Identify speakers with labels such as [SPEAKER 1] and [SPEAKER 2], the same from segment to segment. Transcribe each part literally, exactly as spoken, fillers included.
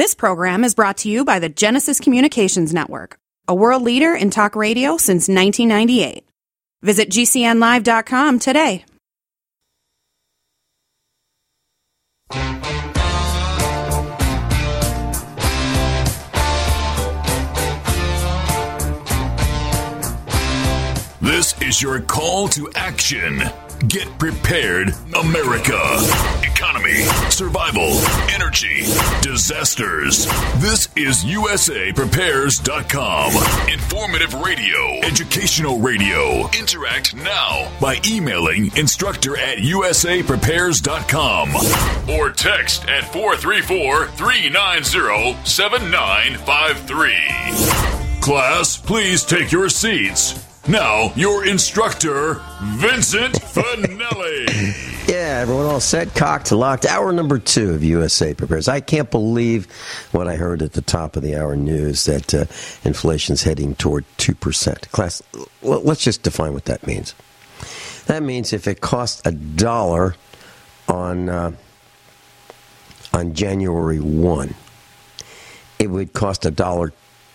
[SPEAKER 1] This program is brought to you by the Genesis Communications Network, a world leader in talk radio since nineteen ninety-eight. Visit G C N live dot com today.
[SPEAKER 2] This is your call to action. Get prepared, America. Economy, survival, energy, disasters. This is U S A Prepares dot com. Informative radio, educational radio. Interact now by emailing instructor at U S A Prepares dot com or text at four three four, three nine zero, seven nine five three. Class, please take your seats. Now, your instructor, Vincent Finelli.
[SPEAKER 3] Yeah, everyone all set, cocked, locked. Hour number two of U S A Prepares. I can't believe what I heard at the top of the hour news, that uh, inflation's heading toward two percent. Class, well, let's just define what that means. That means if it costs a dollar on, uh, on January first, it would cost a dollar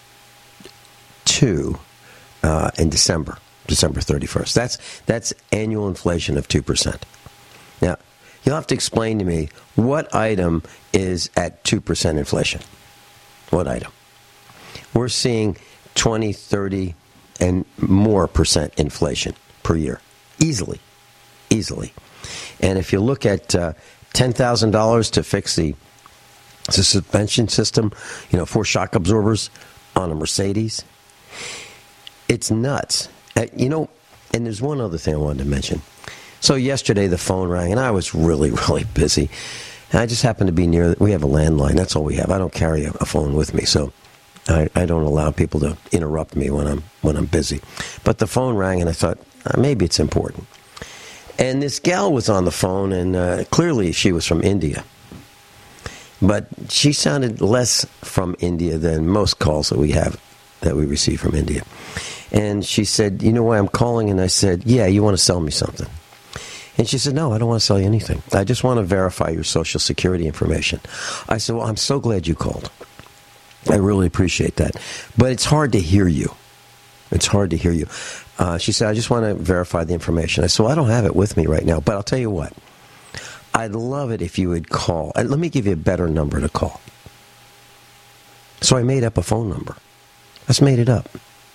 [SPEAKER 3] two Uh, in December, December thirty-first. That's that's annual inflation of two percent. Now, you'll have to explain to me what item is at two percent inflation. What item? We're seeing twenty, thirty, and more percent inflation per year. Easily. Easily. And if you look at uh, ten thousand dollars to fix the, the suspension system, you know, four shock absorbers on a Mercedes, it's nuts. Uh, you know, and there's one other thing I wanted to mention. So yesterday the phone rang, and I was really, really busy. And I just happened to be near, we have a landline. That's all we have. I don't carry a, a phone with me, so I, I don't allow people to interrupt me when I'm when I'm busy. But the phone rang, and I thought, uh, maybe it's important. And this gal was on the phone, and uh, clearly she was from India. But she sounded less from India than most calls that we have, that we receive from India. And she said, you know why I'm calling? And I said, yeah, you want to sell me something. And she said, no, I don't want to sell you anything. I just want to verify your Social Security information. I said, well, I'm so glad you called. I really appreciate that. But it's hard to hear you. It's hard to hear you. Uh, she said, I just want to verify the information. I said, well, I don't have it with me right now, but I'll tell you what. I'd love it if you would call. And let me give you a better number to call. So I made up a phone number. I just made it up.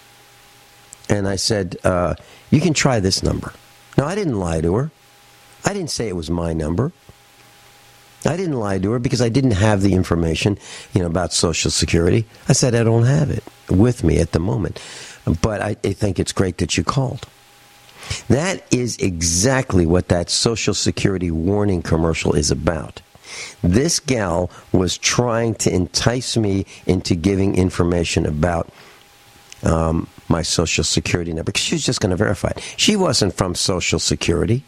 [SPEAKER 3] And I said, uh, you can try this number. Now, I didn't lie to her. I didn't say it was my number. I didn't lie to her because I didn't have the information, you know, about Social Security. I said, I don't have it with me at the moment. But I, I think it's great that you called. That is exactly what that Social Security warning commercial is about. This gal was trying to entice me into giving information about um, my Social Security number, because she was just going to verify it. She wasn't from Social Security.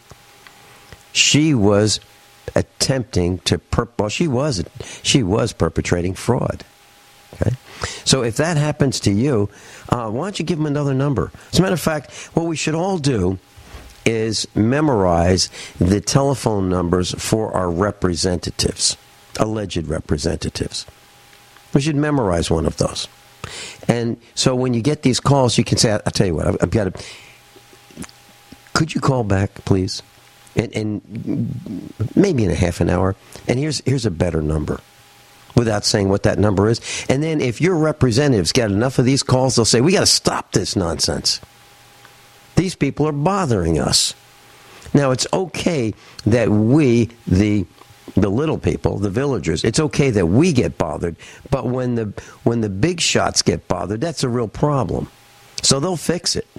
[SPEAKER 3] She was attempting to, per- well, she was, she was perpetrating fraud. Okay? So if that happens to you, uh, why don't you give them another number? As a matter of fact, what we should all do is memorize the telephone numbers for our representatives, alleged representatives. We should memorize one of those. And so when you get these calls, you can say, I'll tell you what, I've, I've got to, could you call back, please? And, and maybe in a half an hour. And here's here's a better number, without saying what that number is. And then if your representatives get enough of these calls, they'll say, we got to stop this nonsense. These people are bothering us. Now, it's okay that we, the the little people, the villagers, it's okay that we get bothered, but when the when the big shots get bothered, that's a real problem. So they'll fix it.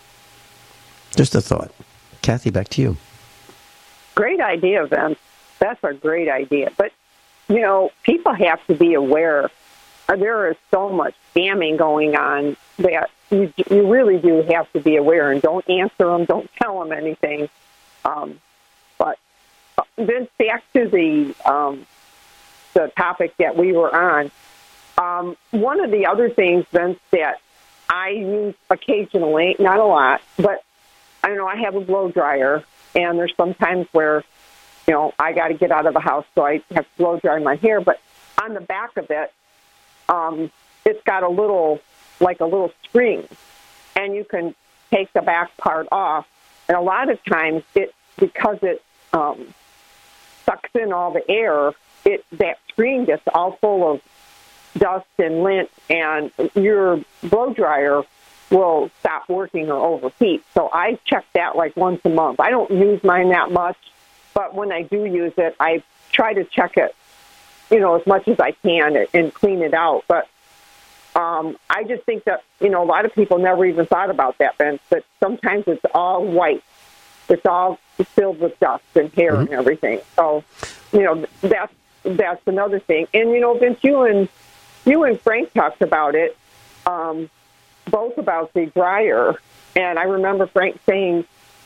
[SPEAKER 3] Just a thought. Kathy, back to you.
[SPEAKER 4] Great idea, Vince. That's a great idea. But, you know, people have to be aware. There is so much scamming going on that you, you really do have to be aware, and don't answer them, don't tell them anything. Um, but uh, Vince, back to the um, the topic that we were on. Um, one of the other things, Vince, that I use occasionally, not a lot, but I know I have a blow dryer, and there's some times where, you know, I got to get out of the house, so I have to blow dry my hair. But on the back of it, um, it's got a little, like a little screen, and you can take the back part off. And a lot of times, it because it um, sucks in all the air, it that screen gets all full of dust and lint, and your blow dryer will stop working or overheat. So I check that like once a month. I don't use mine that much, but when I do use it, I try to check it, you know, as much as I can and clean it out. But um, I just think that, you know, a lot of people never even thought about that, Vince, but sometimes it's all white. It's all filled with dust and hair mm-hmm. and everything. So, you know, that's, that's another thing. And, you know, Vince, you and, you and Frank talked about it, um, both about the dryer. And I remember Frank saying,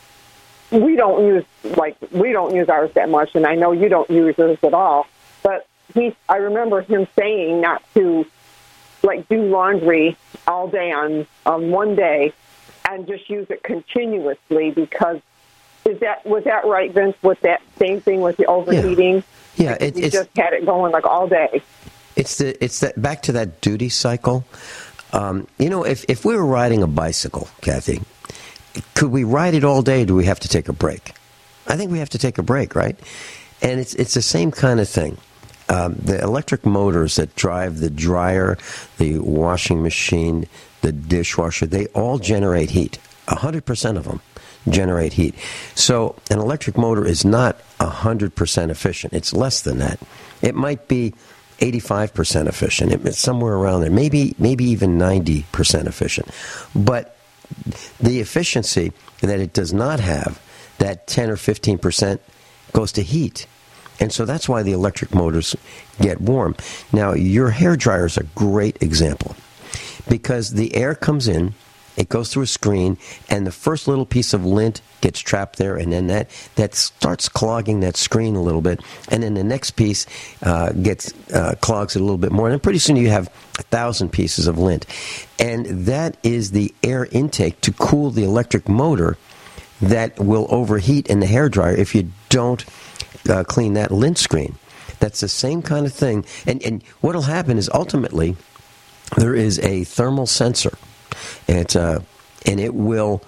[SPEAKER 4] we don't use, like, we don't use ours that much, and I know you don't use yours at all. But he, I remember him saying not to, like, do laundry all day on, on one day and just use it continuously because, is that, was that right, Vince, with that same thing with the overheating?
[SPEAKER 3] Yeah, yeah it,
[SPEAKER 4] you
[SPEAKER 3] it's...
[SPEAKER 4] just had it going, like, all day.
[SPEAKER 3] It's the it's that back to that duty cycle. Um, you know, if, if we were riding a bicycle, Kathy, could we ride it all day or do we have to take a break? I think we have to take a break, right? And it's it's the same kind of thing. Um, the electric motors that drive the dryer, the washing machine, the dishwasher, they all generate heat. one hundred percent of them generate heat. So an electric motor is not one hundred percent efficient. It's less than that. It might be eighty-five percent efficient. It's somewhere around there. Maybe maybe even ninety percent efficient. But the efficiency that it does not have, that ten or fifteen percent, goes to heat. And so that's why the electric motors get warm. Now, your hairdryer is a great example because the air comes in, it goes through a screen, and the first little piece of lint gets trapped there, and then that, that starts clogging that screen a little bit, and then the next piece uh, gets uh, clogs it a little bit more, and then pretty soon you have a thousand pieces of lint. And that is the air intake to cool the electric motor that will overheat in the hairdryer if you don't uh, clean that lint screen. That's the same kind of thing. And, and what will happen is ultimately there is a thermal sensor. It's, uh, and it will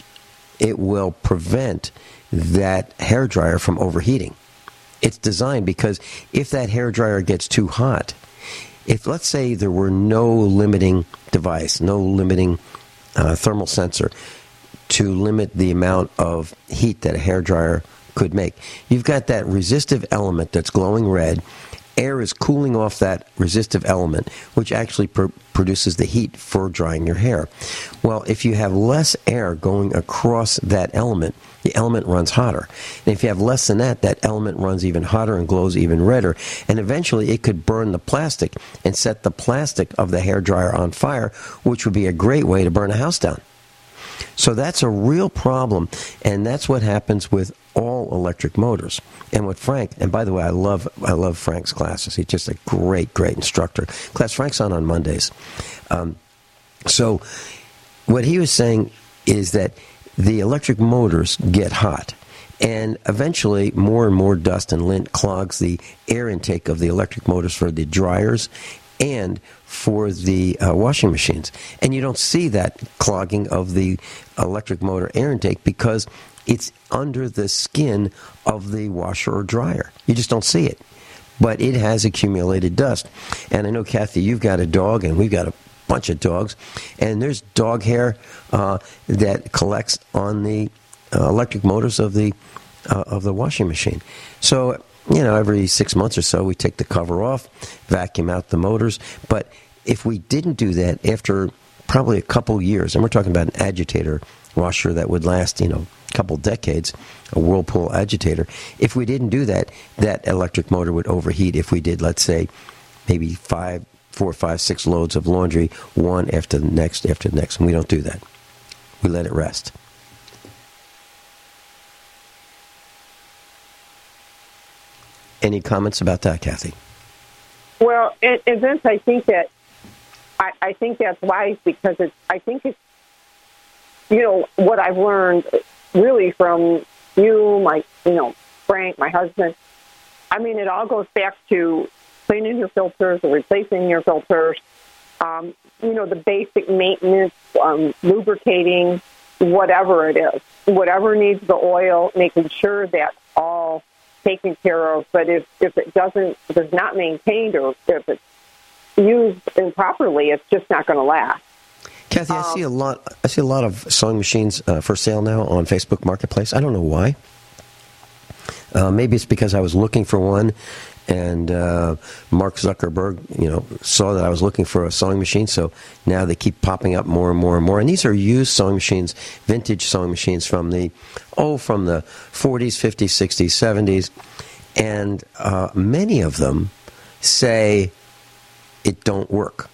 [SPEAKER 3] it will prevent that hairdryer from overheating. It's designed because if that hairdryer gets too hot, if let's say there were no limiting device, no limiting uh, thermal sensor to limit the amount of heat that a hairdryer could make, you've got that resistive element that's glowing red. Air is cooling off that resistive element, which actually pr- produces the heat for drying your hair. Well, if you have less air going across that element, the element runs hotter. And if you have less than that, that element runs even hotter and glows even redder. And eventually it could burn the plastic and set the plastic of the hairdryer on fire, which would be a great way to burn a house down. So that's a real problem, and that's what happens with all electric motors. And what Frank, and by the way, I love I love Frank's classes. He's just a great, great instructor. Class Frank's on on Mondays. Um, so what he was saying is that the electric motors get hot, and eventually more and more dust and lint clogs the air intake of the electric motors for the dryers and for the uh, washing machines. And you don't see that clogging of the electric motor air intake because it's under the skin of the washer or dryer. You just don't see it. But it has accumulated dust. And I know, Kathy, you've got a dog, and we've got a bunch of dogs, and there's dog hair uh, that collects on the uh, electric motors of the uh, of the washing machine. So, you know, every six months or so, we take the cover off, vacuum out the motors. But if we didn't do that after probably a couple years, and we're talking about an agitator washer that would last, you know, a couple decades, a Whirlpool agitator, if we didn't do that, that electric motor would overheat if we did, let's say, maybe five, four, five, six loads of laundry, one after the next, after the next. And we don't do that. We let it rest. Any comments about that, Kathy?
[SPEAKER 4] Well, and, and Vince, I think that I, I think that's wise because it's. I think it's. You know what I've learned, really, from you, my, you know, Frank, my husband. I mean, it all goes back to cleaning your filters or replacing your filters, um, you know, the basic maintenance, um, lubricating, whatever it is, whatever needs the oil, making sure that's all taken care of. But if, if it doesn't, if it's not maintained, or if it's used improperly, it's just not going to last.
[SPEAKER 3] Kathy, I see a lot. I see a lot of sewing machines uh, for sale now on Facebook Marketplace. I don't know why. Uh, maybe it's because I was looking for one, and uh, Mark Zuckerberg, you know, saw that I was looking for a sewing machine. So now they keep popping up more and more and more. And these are used sewing machines, vintage sewing machines from the oh, from the forties, fifties, sixties, seventies, and uh, many of them say it don't work.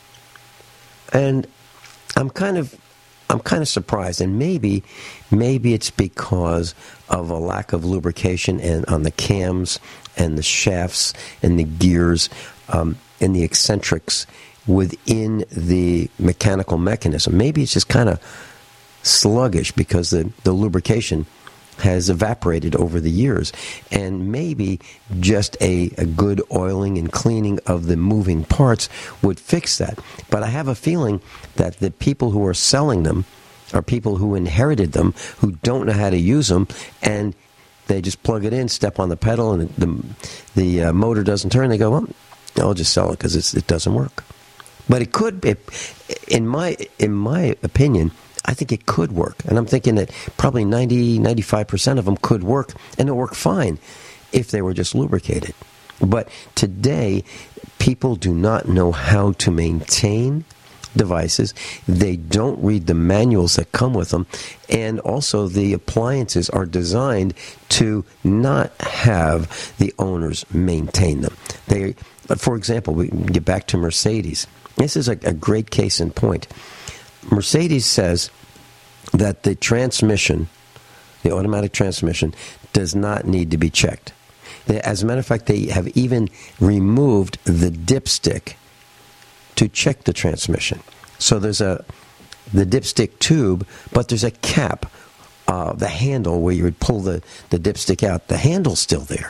[SPEAKER 3] And I'm kind of, I'm kind of surprised, and maybe, maybe it's because of a lack of lubrication and on the cams and the shafts and the gears um, and the eccentrics within the mechanical mechanism. Maybe it's just kind of sluggish because the, the lubrication has evaporated over the years, and maybe just a, a good oiling and cleaning of the moving parts would fix that. But I have a feeling that the people who are selling them are people who inherited them, who don't know how to use them, and they just plug it in, step on the pedal, and the the uh, motor doesn't turn. They go, well, I'll just sell it because it doesn't work. But it could, it, in my in my opinion, I think it could work. And I'm thinking that probably ninety, ninety-five percent of them could work, and it'll work fine if they were just lubricated. But today, people do not know how to maintain devices. They don't read the manuals that come with them. And also, the appliances are designed to not have the owners maintain them. They, for example, we can get back to Mercedes. This is a, a great case in point. Mercedes says that the transmission, the automatic transmission, does not need to be checked. As a matter of fact, they have even removed the dipstick to check the transmission. So there's a the dipstick tube, but there's a cap, uh, the handle where you would pull the, the dipstick out. The handle's still there,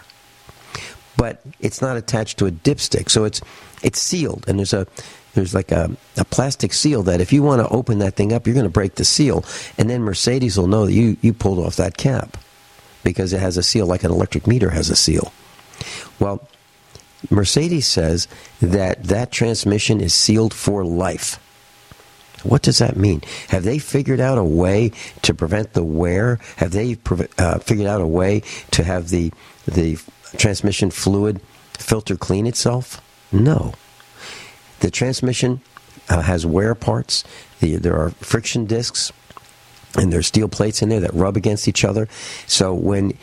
[SPEAKER 3] but it's not attached to a dipstick, so it's it's sealed, and there's a There's like a, a plastic seal that if you want to open that thing up, you're going to break the seal. And then Mercedes will know that you, you pulled off that cap because it has a seal like an electric meter has a seal. Well, Mercedes says that that transmission is sealed for life. What does that mean? Have they figured out a way to prevent the wear? Have they pre- uh, figured out a way to have the the transmission fluid filter clean itself? No. The transmission uh, has wear parts. The, there are friction discs, and there are steel plates in there that rub against each other. So when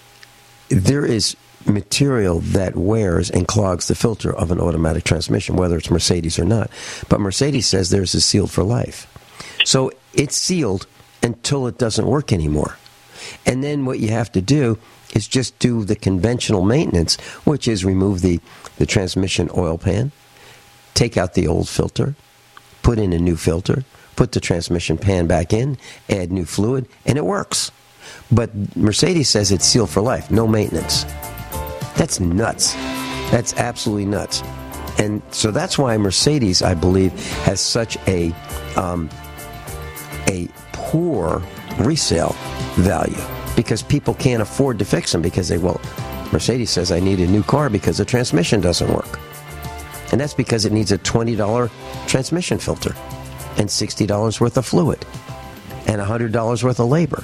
[SPEAKER 3] there is material that wears and clogs the filter of an automatic transmission, whether it's Mercedes or not, but Mercedes says theirs is sealed for life. So it's sealed until it doesn't work anymore. And then what you have to do is just do the conventional maintenance, which is remove the, the transmission oil pan, take out the old filter, put in a new filter, put the transmission pan back in, add new fluid, and it works. But Mercedes says it's sealed for life, no maintenance. That's nuts. That's absolutely nuts. And so that's why Mercedes, I believe, has such a um, a poor resale value, because people can't afford to fix them because they, well, Mercedes says I need a new car because the transmission doesn't work. And that's because it needs a twenty dollars transmission filter and sixty dollars worth of fluid and one hundred dollars worth of labor.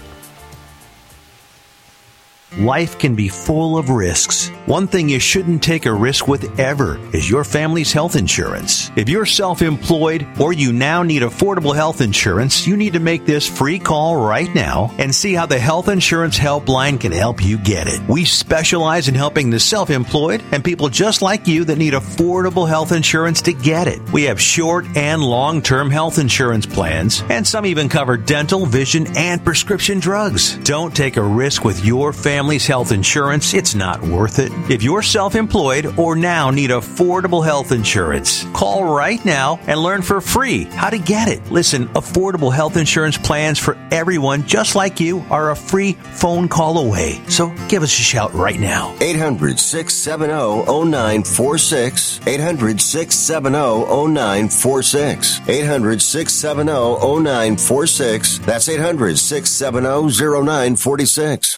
[SPEAKER 5] Life can be full of risks. One thing you shouldn't take a risk with ever is your family's health insurance. If you're self-employed or you now need affordable health insurance, you need to make this free call right now and see how the Health Insurance Helpline can help you get it. We specialize in helping the self-employed and people just like you that need affordable health insurance to get it. We have short and long-term health insurance plans, and some even cover dental, vision, and prescription drugs. Don't take a risk with your family family's health insurance, it's not worth it. If you're self-employed or now need affordable health insurance, call right now and learn for free how to get it. Listen, affordable health insurance plans for everyone just like you are a free phone call away. So give us a shout right now.
[SPEAKER 6] eight hundred, six seven zero, zero nine four six. eight hundred, six seven zero, zero nine four six. eight hundred, six seven zero, zero nine four six. That's eight hundred, six seven zero, zero nine four six.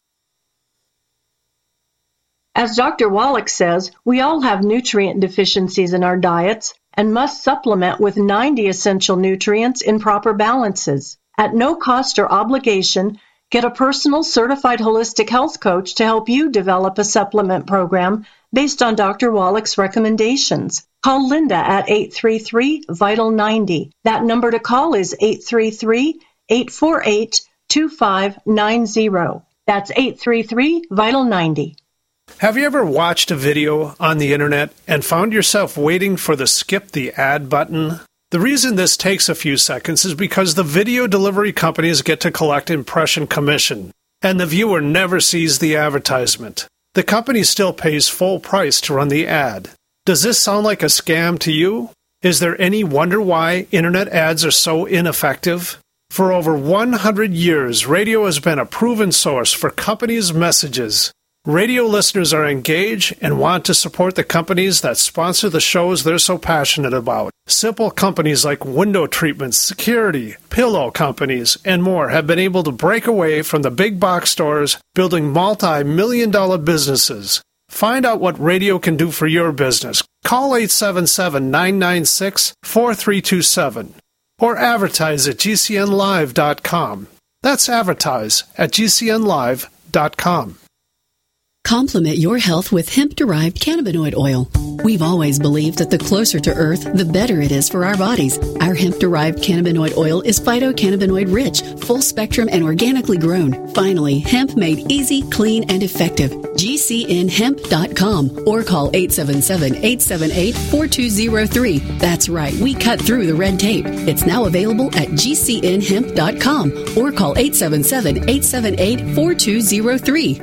[SPEAKER 7] As Doctor Wallach says, we all have nutrient deficiencies in our diets and must supplement with ninety essential nutrients in proper balances. At no cost or obligation, get a personal certified holistic health coach to help you develop a supplement program based on Doctor Wallach's recommendations. Call Linda at eight three three, vital ninety. That number to call is eight three three, eight four eight, two five nine zero. That's eight three three, vital ninety.
[SPEAKER 8] Have you ever watched a video on the internet and found yourself waiting for the skip the ad button? The reason this takes a few seconds is because the video delivery companies get to collect impression commission, and the viewer never sees the advertisement. The company still pays full price to run the ad. Does this sound like a scam to you? Is there any wonder why internet ads are so ineffective? For over one hundred years, radio has been a proven source for companies' messages. Radio listeners are engaged and want to support the companies that sponsor the shows they're so passionate about. Simple companies like window treatments, security, pillow companies, and more have been able to break away from the big box stores, building multi-million dollar businesses. Find out what radio can do for your business. Call eight seven seven, nine nine six, four three two seven or advertise at G C N live dot com. That's advertise at G C N live dot com.
[SPEAKER 9] Complement your health with hemp-derived cannabinoid oil. We've always believed that the closer to Earth, the better it is for our bodies. Our hemp-derived cannabinoid oil is phytocannabinoid-rich, full-spectrum, and organically grown. Finally, hemp made easy, clean, and effective. G C N hemp dot com or call eight seven seven, eight seven eight, four two zero three. That's right, we cut through the red tape. It's now available at G C N hemp dot com or call eight seven seven, eight seven eight, four two zero three.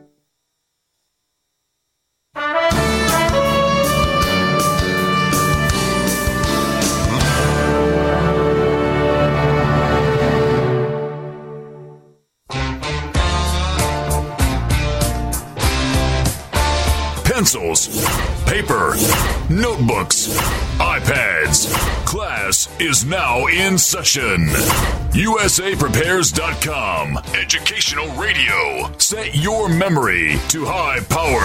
[SPEAKER 2] Pencils, paper, notebooks, iPads. Class is now in session. U S A Prepares dot com. Educational radio. Set your memory to high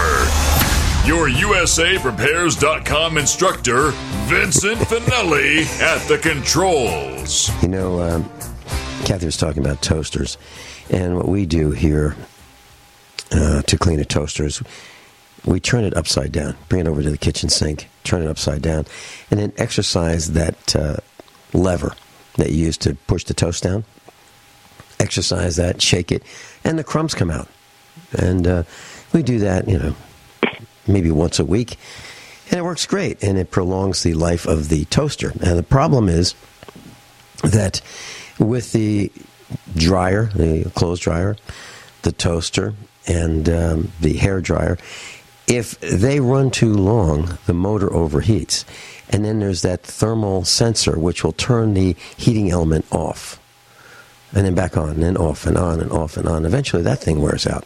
[SPEAKER 2] power. Your U S A Prepares dot com instructor, Vincent Finelli, at the controls.
[SPEAKER 3] You know, um, Kathy was talking about toasters. And what we do here uh, to clean a toaster is we turn it upside down, bring it over to the kitchen sink, turn it upside down, and then exercise that uh, lever that you use to push the toast down. Exercise that, shake it, and the crumbs come out. And uh, we do that, you know, maybe once a week, and it works great, and it prolongs the life of the toaster. And the problem is that with the dryer, the clothes dryer, the toaster, and um, the hair dryer, if they run too long, the motor overheats. And then there's that thermal sensor, which will turn the heating element off. And then back on, and then off, and on, and off, and on. Eventually, that thing wears out.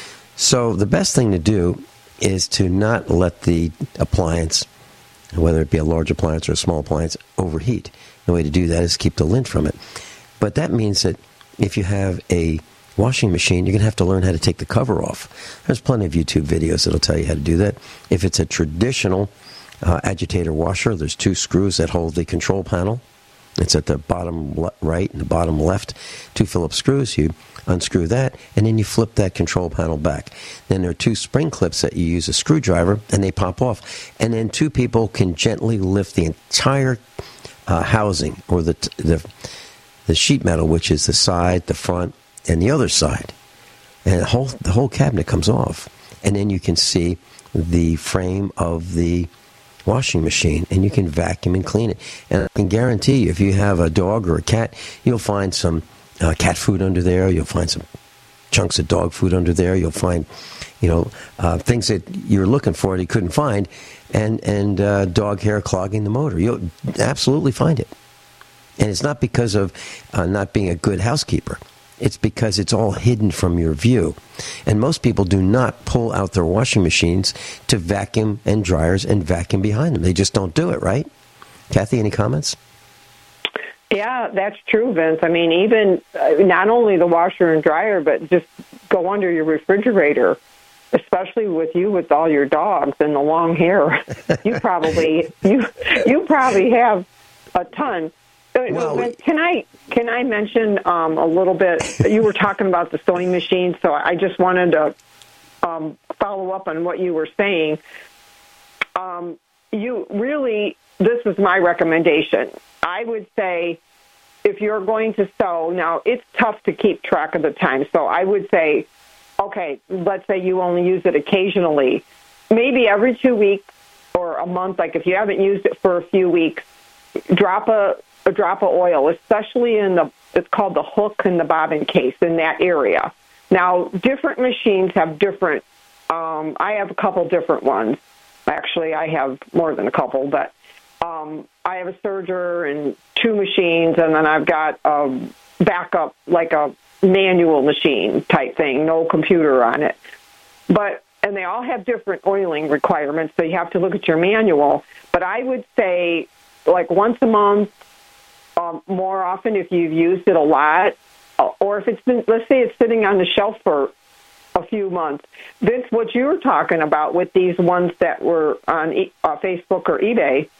[SPEAKER 3] So the best thing to do is to not let the appliance, whether it be a large appliance or a small appliance, overheat. The way to do that is keep the lint from it. But that means that if you have a washing machine, you're going to have to learn how to take the cover off. There's plenty of YouTube videos that'll tell you how to do that. If it's a traditional uh, agitator washer, there's two screws that hold the control panel. It's at the bottom le- right and the bottom left. Two Phillips screws. You unscrew that, and then you flip that control panel back. Then there are two spring clips that you use a screwdriver, and they pop off. And then two people can gently lift the entire uh, housing, or the, t- the the sheet metal, which is the side, the front, and the other side. And the whole, the whole cabinet comes off. And then you can see the frame of the washing machine, and you can vacuum and clean it. And I can guarantee you, if you have a dog or a cat, you'll find some uh, cat food under there. You'll find some chunks of dog food under there. You'll find, you know, uh, things that you're looking for and you couldn't find, and and uh, dog hair clogging the motor. You'll absolutely find it. And it's not because of uh, not being a good housekeeper. It's because it's all hidden from your view. And most people do not pull out their washing machines to vacuum and dryers and vacuum behind them. They just don't do it, right? Kathy, any comments?
[SPEAKER 4] Yeah, that's true, Vince. I mean, even uh, not only the washer and dryer, but just go under your refrigerator, especially with you with all your dogs and the long hair. You probably you you probably have a ton. Well, Vince, can I can I mention um, a little bit? You were talking about the sewing machine, so I just wanted to um, follow up on what you were saying. Um, you really, this is my recommendation. I would say if you're going to sew, now it's tough to keep track of the time, so I would say, okay, let's say you only use it occasionally, maybe every two weeks or a month, like if you haven't used it for a few weeks, drop a a drop of oil, especially in the, it's called the hook and the bobbin case in that area. Now, different machines have different, um, I have a couple different ones. Actually, I have more than a couple, but um, I have a serger and two machines, and then I've got a backup, like a manual machine type thing, no computer on it. But, and they all have different oiling requirements, so you have to look at your manual. But I would say, like once a month, Um, more often if you've used it a lot, or if it's been, let's say it's sitting on the shelf for a few months. Vince, what you were talking about with these ones that were on e- uh, Facebook or eBay,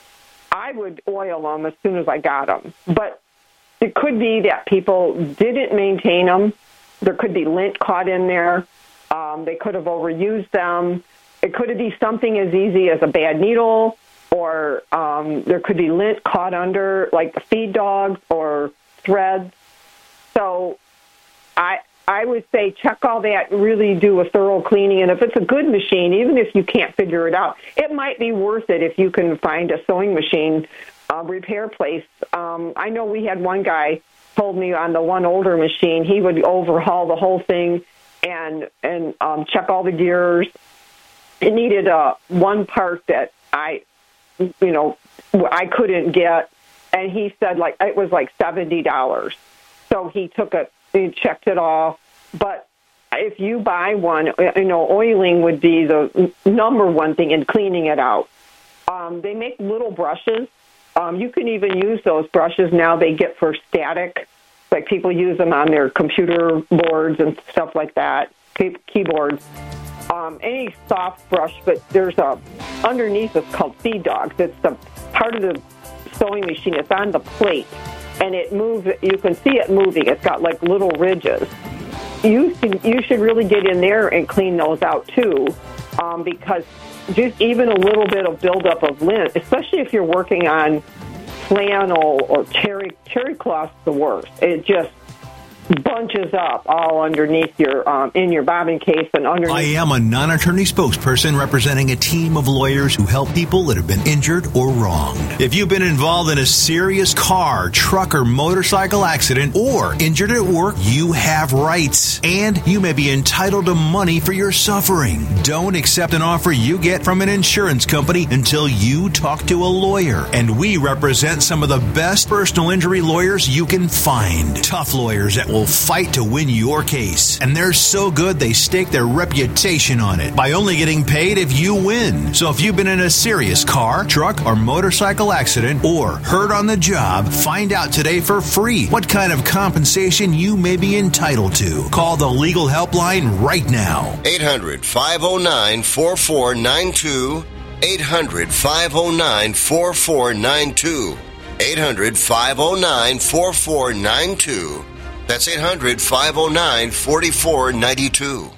[SPEAKER 4] I would oil them as soon as I got them. But it could be that people didn't maintain them. There could be lint caught in there. Um, they could have overused them. It could be something as easy as a bad needle, or um, there could be lint caught under, like the feed dogs or threads. So I I would say check all that, really do a thorough cleaning. And if it's a good machine, even if you can't figure it out, it might be worth it if you can find a sewing machine uh, repair place. Um, I know we had one guy told me on the one older machine, he would overhaul the whole thing and, and um, check all the gears. It needed uh, one part that I... you know, I couldn't get, and he said like it was like seventy dollars. So he took it, he checked it all. But if you buy one, you know, oiling would be the number one thing in cleaning it out. Um, they make little brushes. Um, you can even use those brushes now. They get for static, like people use them on their computer boards and stuff like that, key- keyboards. Um, any soft brush, but there's a, underneath it's called feed dogs. It's the part of the sewing machine. It's on the plate, and it moves. You can see it moving. It's got like little ridges. You should, you should really get in there and clean those out too, um, because just even a little bit of buildup of lint, especially if you're working on flannel or terry terry cloth, the worst. It just bunches up all underneath your um, in your bobbin case and underneath.
[SPEAKER 5] I am a non-attorney spokesperson representing a team of lawyers who help people that have been injured or wronged. If you've been involved in a serious car, truck, or motorcycle accident, or injured at work, you have rights, and you may be entitled to money for your suffering. Don't accept an offer you get from an insurance company until you talk to a lawyer. And we represent some of the best personal injury lawyers you can find. Tough lawyers that will will fight to win your case. And they're so good they stake their reputation on it by only getting paid if you win. So if you've been in a serious car, truck, or motorcycle accident or hurt on the job, find out today for free what kind of compensation you may be entitled to. Call the legal helpline right now.
[SPEAKER 6] eight hundred, five oh nine, four four nine two. eight hundred, five oh nine, four four nine two. eight hundred, five oh nine, four four nine two. That's eight hundred, five oh nine, four four nine two.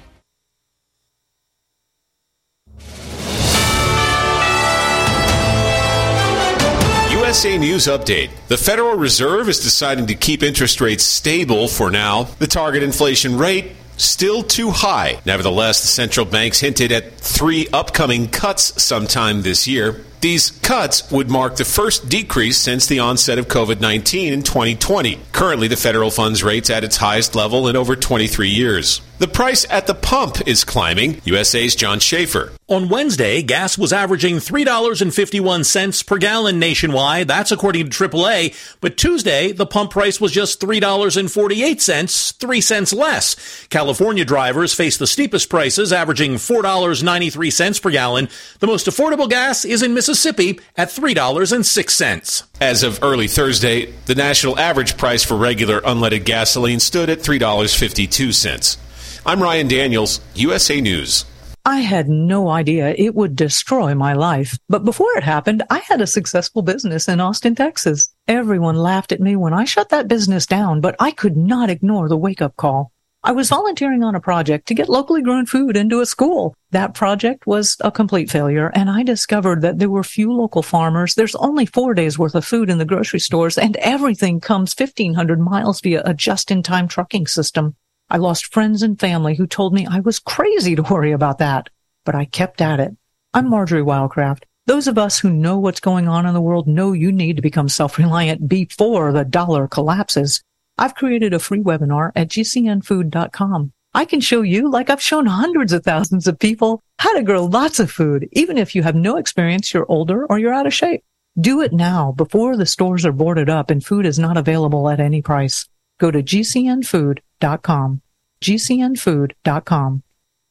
[SPEAKER 10] U S A News Update. The Federal Reserve is deciding to keep interest rates stable for now. The target inflation rate still too high. Nevertheless, the central banks hinted at three upcoming cuts sometime this year. These cuts would mark the first decrease since the onset of covid nineteen in twenty twenty. Currently, the federal funds rate's at its highest level in over twenty-three years. The price at the pump is climbing. U S A's John Schaefer.
[SPEAKER 11] On Wednesday, gas was averaging three dollars and fifty-one cents per gallon nationwide. That's according to triple A. But Tuesday, the pump price was just three dollars and forty-eight cents, three cents less. California drivers face the steepest prices, averaging four dollars and ninety-three cents per gallon. The most affordable gas is in Mississippi at three dollars and six cents.
[SPEAKER 10] As of early Thursday, the national average price for regular unleaded gasoline stood at three dollars and fifty-two cents. I'm Ryan Daniels, U S A News.
[SPEAKER 12] I had no idea it would destroy my life. But before it happened, I had a successful business in Austin, Texas. Everyone laughed at me when I shut that business down, but I could not ignore the wake-up call. I was volunteering on a project to get locally grown food into a school. That project was a complete failure, and I discovered that there were few local farmers. There's only four days worth of food in the grocery stores, and everything comes fifteen hundred miles via a just-in-time trucking system. I lost friends and family who told me I was crazy to worry about that, but I kept at it. I'm Marjorie Wildcraft. Those of us who know what's going on in the world know you need to become self-reliant before the dollar collapses. I've created a free webinar at G C N food dot com. I can show you, like I've shown hundreds of thousands of people, how to grow lots of food, even if you have no experience, you're older, or you're out of shape. Do it now before the stores are boarded up and food is not available at any price. Go to G C N food dot com. G C N food dot com.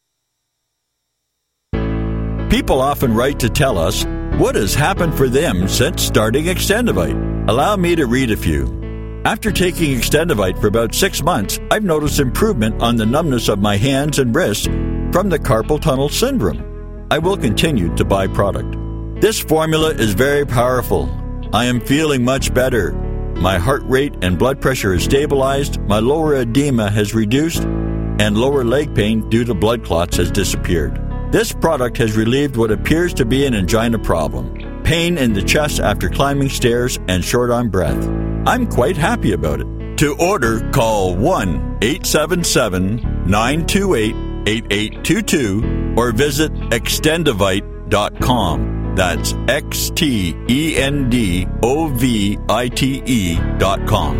[SPEAKER 13] People often write to tell us what has happened for them since starting Extendivite. Allow me to read a few. After taking Extendivite for about six months, I've noticed improvement on the numbness of my hands and wrists from the carpal tunnel syndrome. I will continue to buy product. This formula is very powerful. I am feeling much better. My heart rate and blood pressure is stabilized, my lower edema has reduced, and lower leg pain due to blood clots has disappeared. This product has relieved what appears to be an angina problem, pain in the chest after climbing stairs, and short on breath. I'm quite happy about it. To order, call one eight seven seven, nine two eight, eight eight two two or visit extendivite dot com. That's X T E N D O V I T E dot com.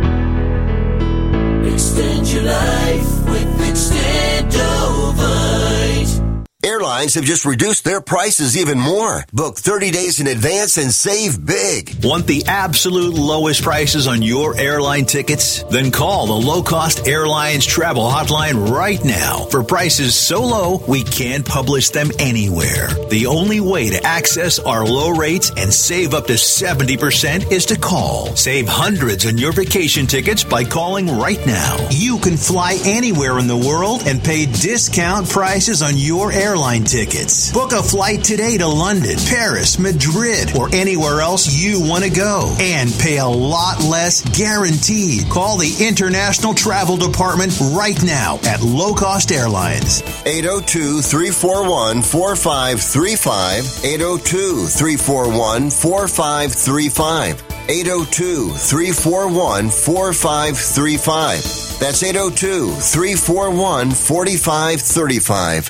[SPEAKER 14] Extend your life with Extendovite.
[SPEAKER 6] Airlines have just reduced their prices even more. Book thirty days in advance and save big.
[SPEAKER 5] Want the absolute lowest prices on your airline tickets? Then call the Low Cost Airlines Travel Hotline right now for prices so low we can't publish them anywhere. The only way to access our low rates and save up to seventy percent is to call. Save hundreds on your vacation tickets by calling right now. You can fly anywhere in the world and pay discount prices on your airline tickets. Book a flight today to London, Paris, Madrid, or anywhere else you want to go and pay a lot less guaranteed. Call the International Travel Department right now at Low Cost Airlines.
[SPEAKER 6] eight oh two, three four one, four five three five. eight oh two, three four one, four five three five. eight oh two, three four one, four five three five. That's eight oh two, three four one, four five three five.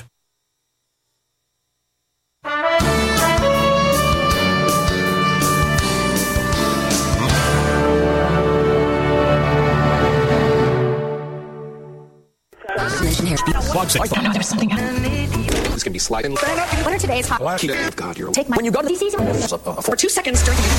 [SPEAKER 15] There's something This can be sliding. What are today's hot? Oh, God, you're Take my when you go to these for two seconds during the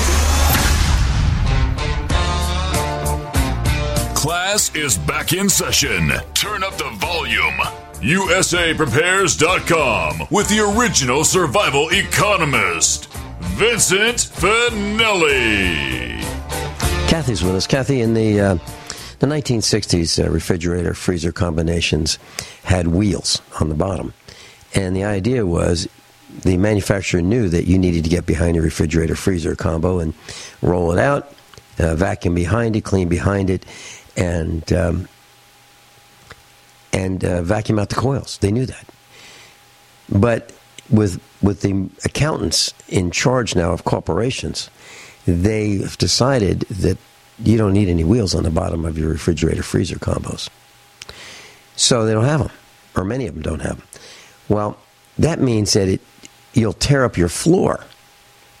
[SPEAKER 2] Class is back in session. Turn up the volume. U S A Prepares dot com with the original survival economist, Vincent Finelli.
[SPEAKER 3] Kathy's with us. Kathy, in the uh, the nineteen sixties, uh, refrigerator freezer combinations had wheels on the bottom, and the idea was the manufacturer knew that you needed to get behind a refrigerator freezer combo and roll it out, uh, vacuum behind it, clean behind it, and um, and uh, vacuum out the coils. They knew that. But with with the accountants in charge now of corporations, they've decided that you don't need any wheels on the bottom of your refrigerator freezer combos. So they don't have them, or many of them don't have them. Well, that means that it you'll tear up your floor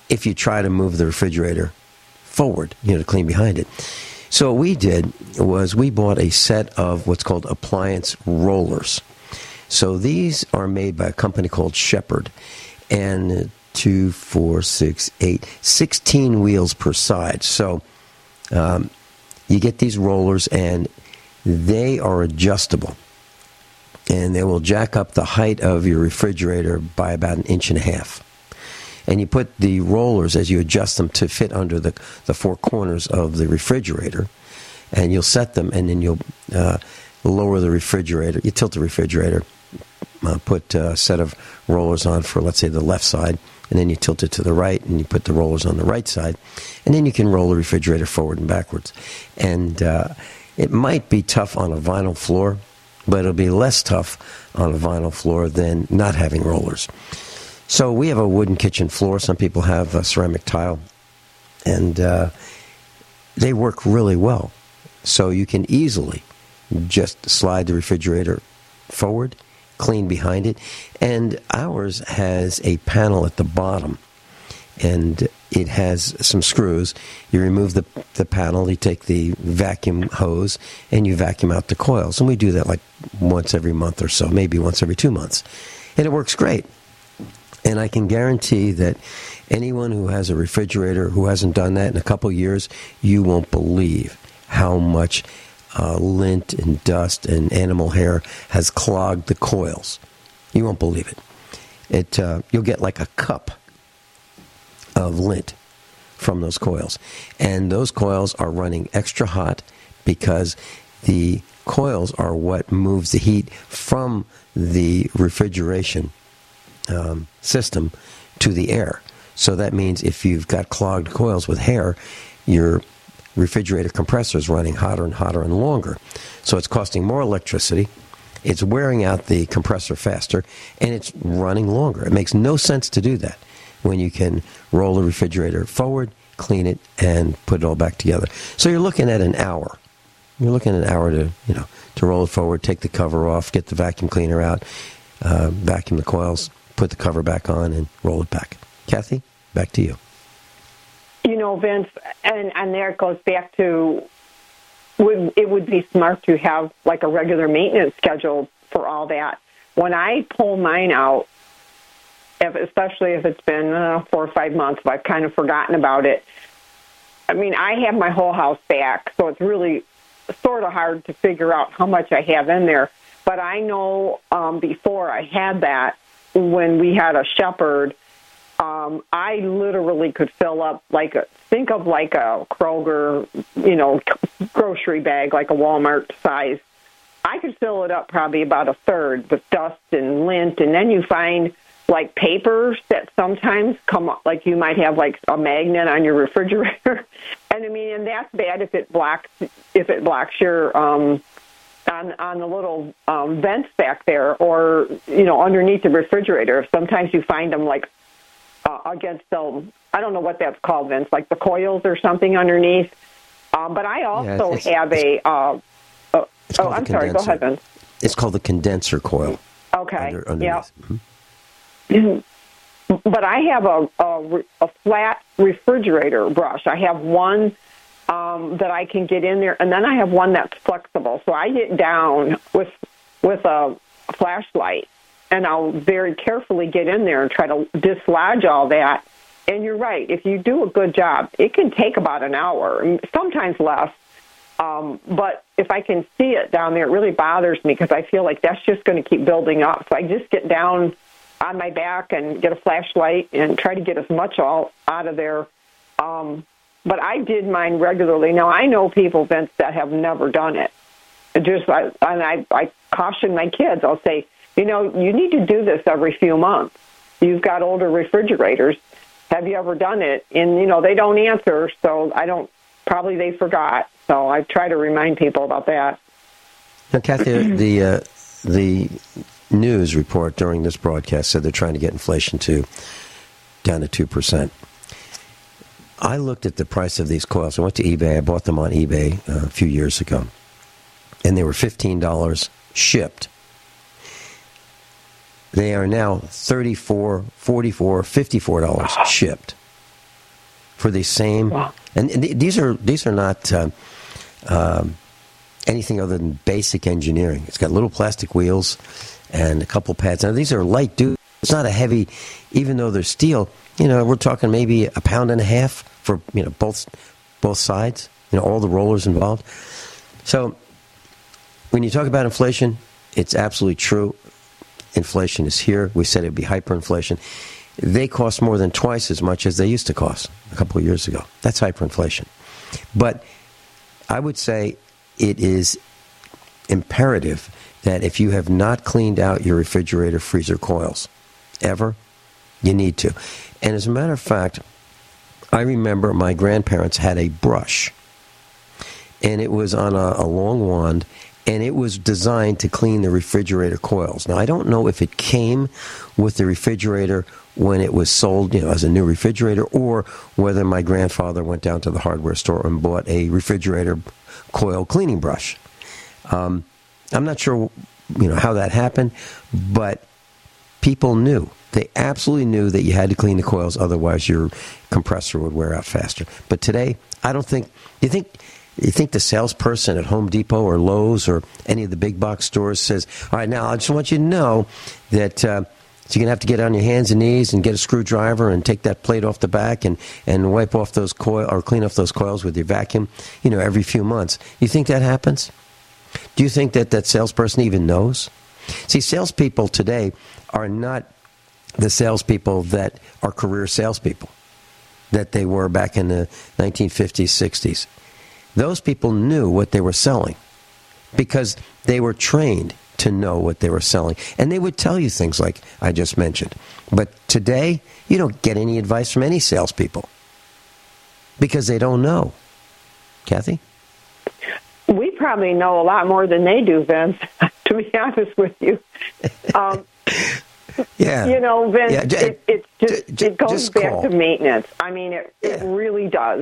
[SPEAKER 3] if you try to move the refrigerator forward, you know, to clean behind it. So what we did was we bought a set of what's called appliance rollers. So these are made by a company called Shepherd, and two, four, six, eight, sixteen wheels per side. So um, you get these rollers, and they are adjustable, and they will jack up the height of your refrigerator by about an inch and a half. And you put the rollers, as you adjust them, to fit under the, the four corners of the refrigerator, and you'll set them, and then you'll uh, lower the refrigerator. You tilt the refrigerator, uh, put a set of rollers on for, let's say, the left side, and then you tilt it to the right, and you put the rollers on the right side, and then you can roll the refrigerator forward and backwards. And uh, it might be tough on a vinyl floor, but it'll be less tough on a vinyl floor than not having rollers. So we have a wooden kitchen floor. Some people have a ceramic tile, and uh, they work really well. So you can easily just slide the refrigerator forward, clean behind it. And ours has a panel at the bottom, and it has some screws. You remove the, the panel, you take the vacuum hose, and you vacuum out the coils. And we do that like once every month or so, maybe once every two months. And it works great. And I can guarantee that anyone who has a refrigerator who hasn't done that in a couple years, you won't believe how much uh, lint and dust and animal hair has clogged the coils. You won't believe it. It uh, you'll get like a cup of lint from those coils. And those coils are running extra hot because the coils are what moves the heat from the refrigeration Um, system to the air. So that means if you've got clogged coils with hair, your refrigerator compressor is running hotter and hotter and longer. So it's costing more electricity, it's wearing out the compressor faster, and it's running longer. It makes no sense to do that when you can roll the refrigerator forward, clean it, and put it all back together. So you're looking at an hour. You're looking at an hour to, you know, to roll it forward, take the cover off, get the vacuum cleaner out, uh, vacuum the coils, put the cover back on, and roll it back. Kathy, back to you.
[SPEAKER 4] You know, Vince, and, and there it goes back to, would, it would be smart to have like a regular maintenance schedule for all that. When I pull mine out, if, especially if it's been uh, four or five months, if I've kind of forgotten about it, I mean, I have my whole house back, so it's really sort of hard to figure out how much I have in there. But I know um, before I had that, when we had a Shepherd, um, I literally could fill up like a, think of like a Kroger, you know, grocery bag, like a Walmart size. I could fill it up probably about a third with dust and lint, and then you find like papers that sometimes come up, like you might have like a magnet on your refrigerator, and I mean, and that's bad if it blocks if it blocks your um, on on the little um, vents back there, or you know, underneath the refrigerator. Sometimes you find them like uh, against the, I don't know what that's called, Vince, like the coils or something underneath. Um, but I also yeah, it's, have it's, a. Uh, uh, oh, I'm sorry. Go ahead, Vince.
[SPEAKER 3] It's called the condenser coil.
[SPEAKER 4] Okay.
[SPEAKER 3] Under,
[SPEAKER 4] yeah.
[SPEAKER 3] Mm-hmm.
[SPEAKER 4] But I have a, a a flat refrigerator brush. I have one um, that I can get in there, and then I have one that's flexible. So I get down with with a flashlight, and I'll very carefully get in there and try to dislodge all that. And you're right. If you do a good job, it can take about an hour, sometimes less. Um, but if I can see it down there, it really bothers me because I feel like that's just going to keep building up. So I just get down on my back and get a flashlight and try to get as much all out of there. Um, but I did mine regularly. Now, I know people, Vince, that have never done it. Just I, and I, I caution my kids. I'll say, you know, you need to do this every few months. You've got older refrigerators. Have you ever done it? And, you know, they don't answer, so I don't, probably they forgot. So I try to remind people about that.
[SPEAKER 3] Now, Kathy, the uh, the news report during this broadcast said they're trying to get inflation to down to two percent. I looked at the price of these coils. I went to eBay. I bought them on eBay uh, a few years ago, and they were fifteen dollars shipped. They are now thirty-four dollars, forty-four dollars, fifty-four dollars shipped. for the same. Wow. And, and th- these are these are not uh, um, anything other than basic engineering. It's got little plastic wheels and a couple pads. Now these are light duty. It's not a heavy, even though they're steel. You know, we're talking maybe a pound and a half for you know both both sides. You know, all the rollers involved. So when you talk about inflation, it's absolutely true. Inflation is here. We said it would be hyperinflation. They cost more than twice as much as they used to cost a couple of years ago. That's hyperinflation. But I would say it is imperative that if you have not cleaned out your refrigerator freezer coils ever, you need to. And as a matter of fact, I remember my grandparents had a brush, and it was on a, a long wand, and it was designed to clean the refrigerator coils. Now, I don't know if it came with the refrigerator when it was sold, you know, as a new refrigerator, or whether my grandfather went down to the hardware store and bought a refrigerator coil cleaning brush. Um, I'm not sure, you know, how that happened, but people knew. They absolutely knew that you had to clean the coils, otherwise your compressor would wear out faster. But today, I don't think. You think? You think the salesperson at Home Depot or Lowe's or any of the big box stores says, "All right, now I just want you to know that uh, you're going to have to get on your hands and knees and get a screwdriver and take that plate off the back and, and wipe off those coil or clean off those coils with your vacuum, you know, every few months." You think that happens? Do you think that that salesperson even knows? See, salespeople today are not the salespeople that are career salespeople that they were back in the nineteen fifties, sixties. Those people knew what they were selling because they were trained to know what they were selling. And they would tell you things like I just mentioned. But today, you don't get any advice from any salespeople because they don't know. Kathy?
[SPEAKER 4] We probably know a lot more than they do, Vince, to be honest with you. Um,
[SPEAKER 3] yeah.
[SPEAKER 4] You know, Vince,
[SPEAKER 3] yeah, j-
[SPEAKER 4] it, it's just,
[SPEAKER 3] j- j-
[SPEAKER 4] it goes
[SPEAKER 3] just
[SPEAKER 4] back
[SPEAKER 3] call.
[SPEAKER 4] to maintenance. I mean, it,
[SPEAKER 3] Yeah.
[SPEAKER 4] it really does.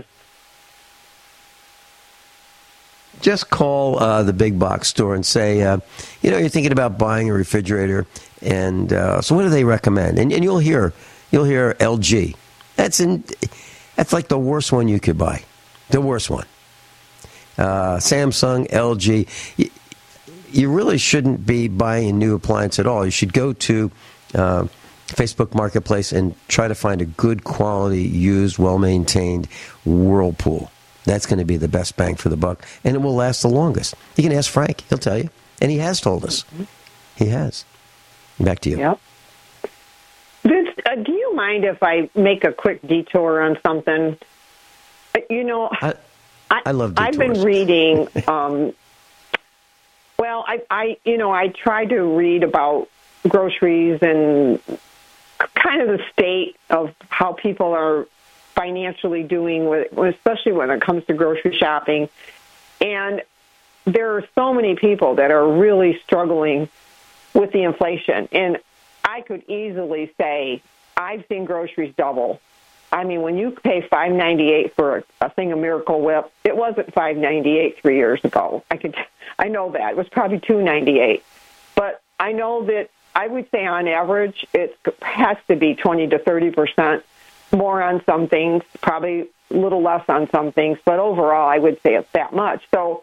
[SPEAKER 3] Just call uh, the big box store and say, uh, you know, you're thinking about buying a refrigerator, and uh, so what do they recommend? And, and you'll hear, you'll hear L G. That's in, that's like the worst one you could buy, the worst one. Uh, Samsung, L G. You, you really shouldn't be buying a new appliance at all. You should go to uh, Facebook Marketplace and try to find a good quality, used, well-maintained Whirlpool. That's going to be the best bang for the buck, and it will last the longest. You can ask Frank. He'll tell you. And he has told us. He has. Back to you.
[SPEAKER 4] Yep. Vince, uh, do you mind if I make a quick detour on something? Uh, you know,
[SPEAKER 3] I, I love detours.
[SPEAKER 4] I've been reading, um, well, I, I, you know, I try to read about groceries and kind of the state of how people are financially doing, with, especially when it comes to grocery shopping. And there are so many people that are really struggling with the inflation. And I could easily say I've seen groceries double. I mean, when you pay five ninety-eight for a, a thing of Miracle Whip, it wasn't five ninety-eight three years ago. I could, I know that it was probably two ninety-eight. But I know that I would say on average it has to be twenty to thirty percent more on some things, probably a little less on some things, but overall I would say it's that much. So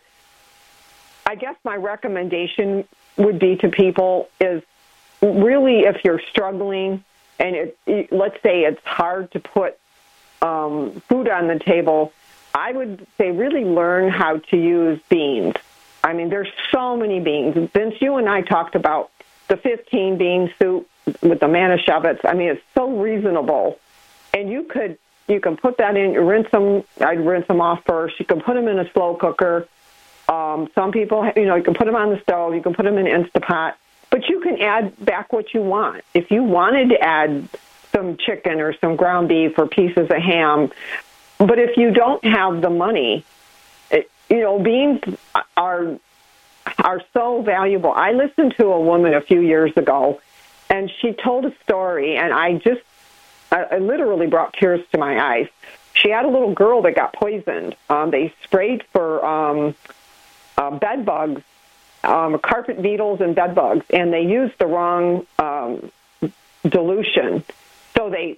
[SPEAKER 4] I guess my recommendation would be to people is really, if you're struggling and it, it, let's say it's hard to put um, food on the table, I would say really learn how to use beans. I mean, there's so many beans. Vince, you and I talked about the fifteen bean soup with the Manischewitz. I mean, it's so reasonable. And you could you can put that in, rinse them, I'd rinse them off first. You can put them in a slow cooker. Um, some people, you know, you can put them on the stove. You can put them in Instapot. But you can add back what you want. If you wanted to add some chicken or some ground beef or pieces of ham, but if you don't have the money, it, you know, beans are are so valuable. I listened to a woman a few years ago, and she told a story, and I just, I, I literally brought tears to my eyes. She had a little girl that got poisoned. Um, they sprayed for um, uh, bed bugs, um, carpet beetles and bed bugs, and they used the wrong um, dilution. So they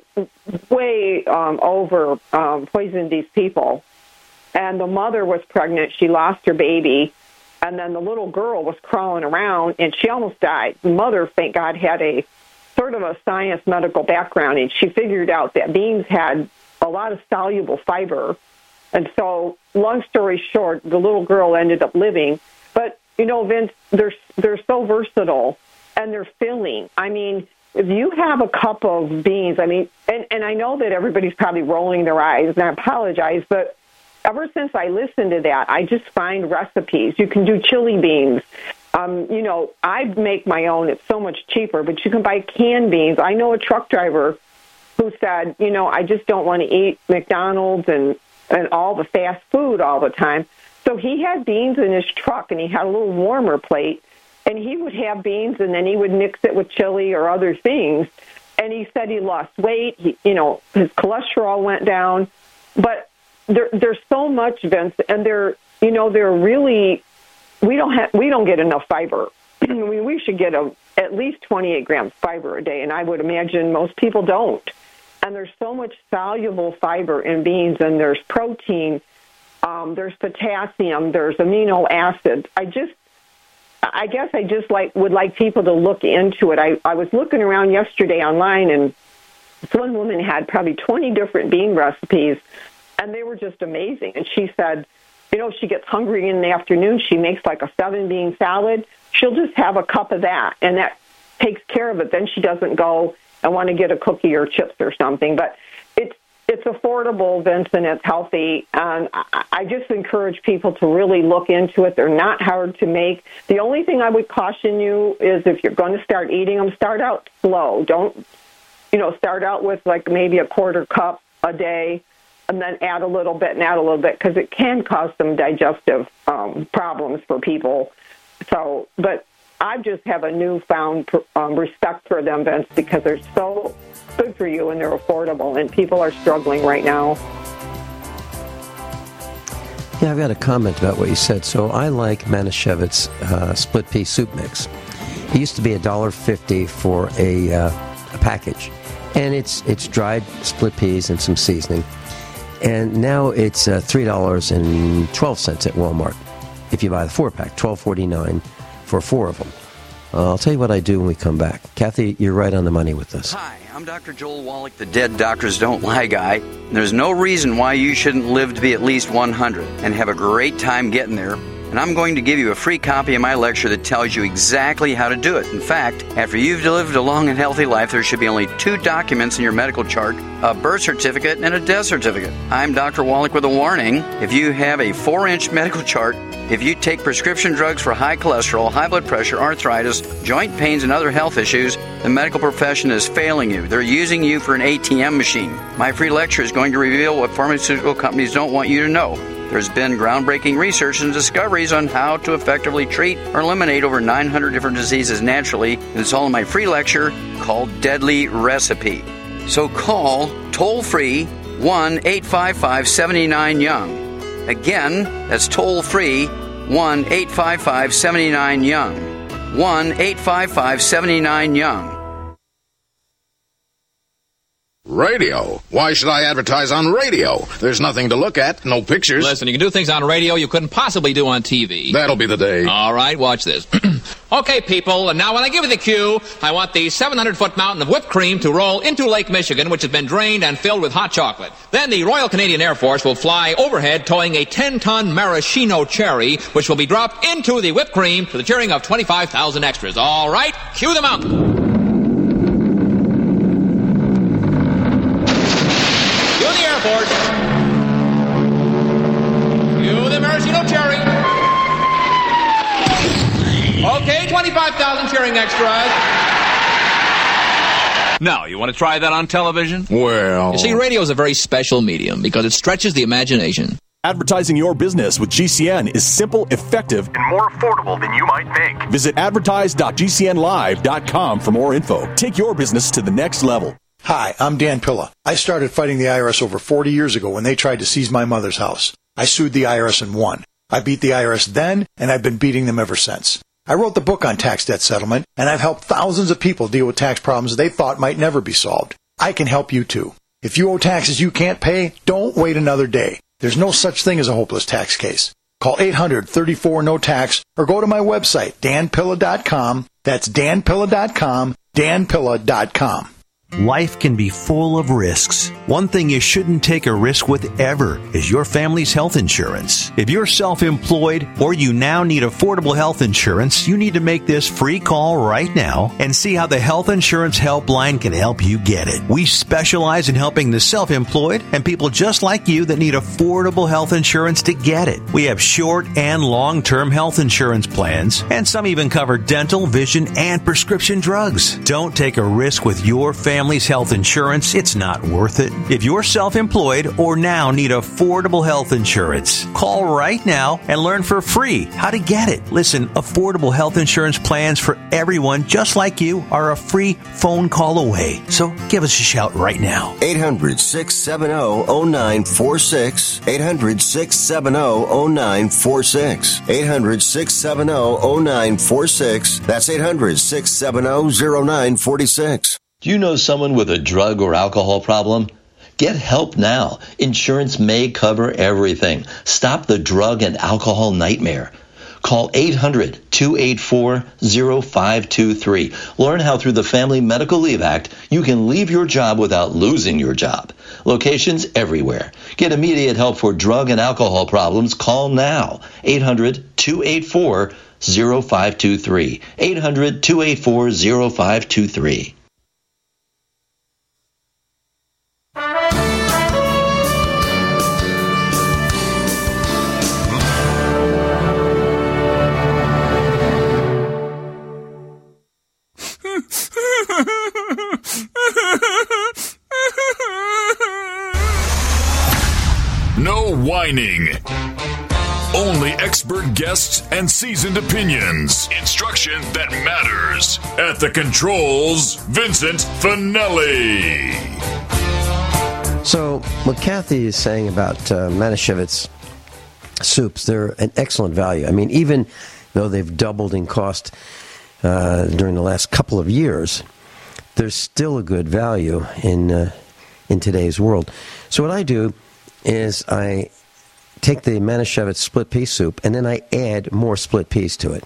[SPEAKER 4] way um, over um, poisoned these people. And the mother was pregnant. She lost her baby. And then the little girl was crawling around, and she almost died. The mother, thank God, had a sort of a science medical background, and she figured out that beans had a lot of soluble fiber. And so, long story short, the little girl ended up living. But, you know, Vince, they're, they're so versatile, and they're filling. I mean, if you have a cup of beans, I mean, and, and I know that everybody's probably rolling their eyes, and I apologize, but ever since I listened to that, I just find recipes. You can do chili beans. Um, you know, I make my own. It's so much cheaper, but you can buy canned beans. I know a truck driver who said, you know, I just don't want to eat McDonald's and, and all the fast food all the time. So he had beans in his truck, and he had a little warmer plate, and he would have beans, and then he would mix it with chili or other things. And he said he lost weight. He, you know, his cholesterol went down. But There, there's so much, Vince, and they're, you know, they're really, we don't have, we don't get enough fiber. I mean, we should get a, at least twenty-eight grams fiber a day, and I would imagine most people don't. And there's so much soluble fiber in beans, and there's protein, um, there's potassium, there's amino acids. I just, I guess I just like would like people to look into it. I, I was looking around yesterday online, and this one woman had probably twenty different bean recipes. And they were just amazing. And she said, you know, she gets hungry in the afternoon. She makes like a seven-bean salad. She'll just have a cup of that, and that takes care of it. Then she doesn't go and want to get a cookie or chips or something. But it's it's affordable, Vince, and it's healthy. And I, I just encourage people to really look into it. They're not hard to make. The only thing I would caution you is if you're going to start eating them, start out slow. Don't, you know, start out with like maybe a quarter cup a day, and then add a little bit and add a little bit, because it can cause some digestive um, problems for people. So, but I just have a newfound um, respect for them, Vince, because they're so good for you and they're affordable, and people are struggling right now.
[SPEAKER 3] Yeah, I've got a comment about what you said. So I like Manischewitz uh, split pea soup mix. It used to be one dollar fifty for a, uh, a package, and it's it's dried split peas and some seasoning. And now it's uh, three dollars and twelve cents at Walmart if you buy the four-pack, twelve forty-nine for four of them. Uh, I'll tell you what I do when we come back. Kathy, you're right on the money with this.
[SPEAKER 16] Hi, I'm Doctor Joel Wallach, the Dead Doctors Don't Lie guy. There's no reason why you shouldn't live to be at least one hundred and have a great time getting there. And I'm going to give you a free copy of my lecture that tells you exactly how to do it. In fact, after you've lived a long and healthy life, there should be only two documents in your medical chart, a birth certificate and a death certificate. I'm Doctor Wallach with a warning. If you have a four-inch medical chart, if you take prescription drugs for high cholesterol, high blood pressure, arthritis, joint pains, and other health issues, the medical profession is failing you. They're using you for an A T M machine. My free lecture is going to reveal what pharmaceutical companies don't want you to know. There's been groundbreaking research and discoveries on how to effectively treat or eliminate over nine hundred different diseases naturally, and it's all in my free lecture called Deadly Recipe. So call toll-free one eight five five, seven nine, young. Again, that's toll-free one eight five five, seven nine, young. one eight five five, seven nine, young.
[SPEAKER 17] Radio? Why should I advertise on radio? There's nothing to look at, no pictures.
[SPEAKER 18] Listen, you can do things on radio you couldn't possibly do on T V.
[SPEAKER 17] That'll be the day.
[SPEAKER 18] All right, watch this. Okay, people, and now when I give you the cue, I want the seven hundred foot mountain of whipped cream to roll into Lake Michigan, which has been drained and filled with hot chocolate. Then the Royal Canadian Air Force will fly overhead towing a ten ton maraschino cherry, which will be dropped into the whipped cream to the cheering of twenty-five thousand extras. All right, cue the mountain. Airport. Cue the maraschino cherry. Okay, twenty-five thousand cheering extras. Now, you want to try that on television?
[SPEAKER 17] Well...
[SPEAKER 18] You see, radio is a very special medium because it stretches the imagination.
[SPEAKER 19] Advertising your business with G C N is simple, effective, and more affordable than you might think. Visit advertise dot G C N live dot com for more info. Take your business to the next level.
[SPEAKER 20] Hi, I'm Dan Pilla. I started fighting the I R S over forty years ago when they tried to seize my mother's house. I sued the I R S and won. I beat the I R S then, and I've been beating them ever since. I wrote the book on tax debt settlement, and I've helped thousands of people deal with tax problems they thought might never be solved. I can help you too. If you owe taxes you can't pay, don't wait another day. There's no such thing as a hopeless tax case. Call eight hundred, thirty-four, no tax or go to my website, dan pilla dot com. That's dan pilla dot com, dan pilla dot com.
[SPEAKER 5] Life can be full of risks. One thing you shouldn't take a risk with ever is your family's health insurance. If you're self-employed or you now need affordable health insurance, you need to make this free call right now and see how the Health Insurance Helpline can help you get it. We specialize in helping the self-employed and people just like you that need affordable health insurance to get it. We have short and long-term health insurance plans, and some even cover dental, vision, and prescription drugs. Don't take a risk with your family. Family's health insurance, it's not worth it. If you're self-employed or now need affordable health insurance, call right now and learn for free how to get it. Listen, affordable health insurance plans for everyone just like you are a free phone call away. So give us a shout right now.
[SPEAKER 6] eight hundred, six seven zero, zero nine four six. eight hundred, six seven zero, zero nine four six. eight hundred, six seven zero, zero nine four six. That's eight hundred, six seven zero, zero nine four six.
[SPEAKER 21] Do you know someone with a drug or alcohol problem? Get help now. Insurance may cover everything. Stop the drug and alcohol nightmare. Call eight hundred, two eight four, zero five two three. Learn how through the Family Medical Leave Act you can leave your job without losing your job. Locations everywhere. Get immediate help for drug and alcohol problems. Call now. eight hundred, two eight four, zero five two three. eight hundred, two eight four, zero five two three.
[SPEAKER 2] No whining. Only expert guests and seasoned opinions. Instruction that matters. At the controls, Vincent Finelli.
[SPEAKER 3] So, what Kathy is saying about uh, Manischewitz soups, they're an excellent value. I mean, even though they've doubled in cost uh, during the last couple of years, there's still a good value in uh, in today's world. So what I do is I take the Manischewitz split pea soup and then I add more split peas to it.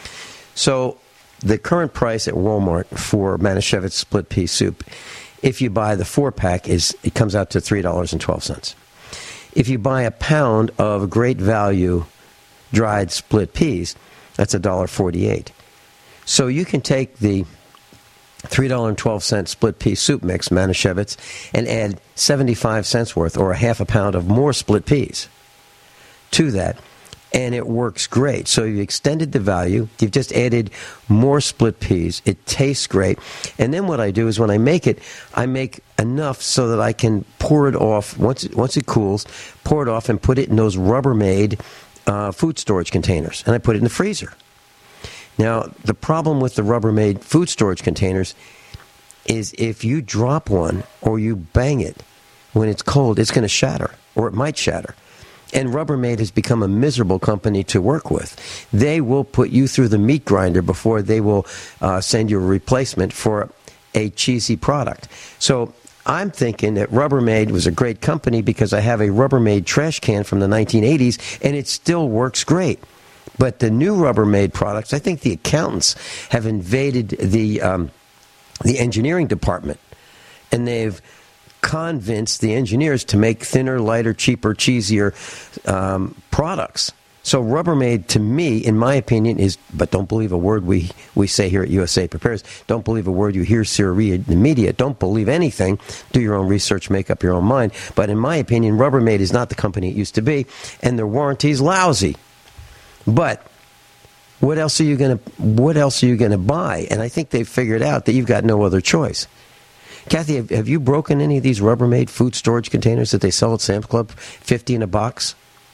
[SPEAKER 3] So the current price at Walmart for Manischewitz split pea soup, if you buy the four pack, is it comes out to three dollars and twelve cents. If you buy a pound of great value dried split peas, that's one dollar forty-eight. So you can take the three dollars and twelve cents split pea soup mix, Manischewitz, and add seventy-five cents worth or a half a pound of more split peas to that, and it works great. So you've extended the value. You've just added more split peas. It tastes great. And then what I do is when I make it, I make enough so that I can pour it off. Once it, once it cools, pour it off and put it in those Rubbermaid uh, food storage containers. And I put it in the freezer. Now, the problem with the Rubbermaid food storage containers is if you drop one or you bang it when it's cold, it's going to shatter, or it might shatter. And Rubbermaid has become a miserable company to work with. They will put you through the meat grinder before they will uh, send you a replacement for a cheesy product. So I'm thinking that Rubbermaid was a great company because I have a Rubbermaid trash can from the nineteen eighties, and it still works great. But the new Rubbermaid products, I think the accountants have invaded the um, the engineering department, and they've convinced the engineers to make thinner, lighter, cheaper, cheesier um, products. So Rubbermaid, to me, in my opinion, is, but don't believe a word we, we say here at U S A Prepares. Don't believe a word you hear, see, or read in the media. Don't believe anything. Do your own research, make up your own mind. But in my opinion, Rubbermaid is not the company it used to be, and their warranty is lousy. But what else are you going to what else are you going to buy? And I think they've figured out that you've got no other choice. Kathy, have, have you broken any of these Rubbermaid food storage containers that they sell at Sam's Club, fifty in a box?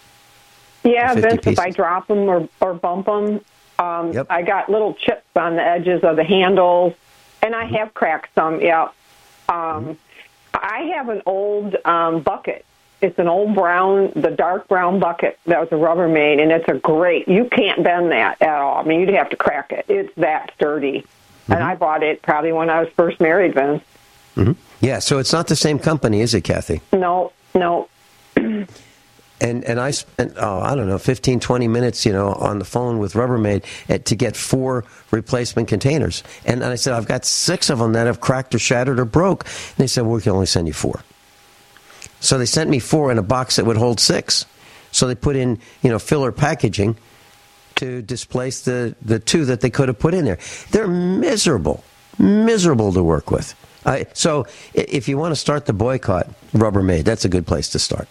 [SPEAKER 4] Yeah, Vince, if I drop them or, or bump them, um, yep. I got little chips on the edges of the handles, and I have cracked some, yeah. Um, mm-hmm. I have an old um, bucket. It's an old brown, the dark brown bucket that was a Rubbermaid, and it's a great, you can't bend that at all. I mean, you'd have to crack it. It's that sturdy. Mm-hmm. And I bought it probably when I was first married, Vince.
[SPEAKER 3] Mm-hmm. Yeah, so it's not the same company, is it, Kathy?
[SPEAKER 4] No, no.
[SPEAKER 3] And and I spent, oh, I don't know, fifteen, twenty minutes, you know, on the phone with Rubbermaid at, to get four replacement containers. And I said, I've got six of them that have cracked or shattered or broke. And they said, well, we can only send you four. So they sent me four in a box that would hold six. So they put in, you know, filler packaging to displace the, the two that they could have put in there. They're miserable, miserable to work with. Uh, so if you want to start the boycott, Rubbermaid, that's a good place to start.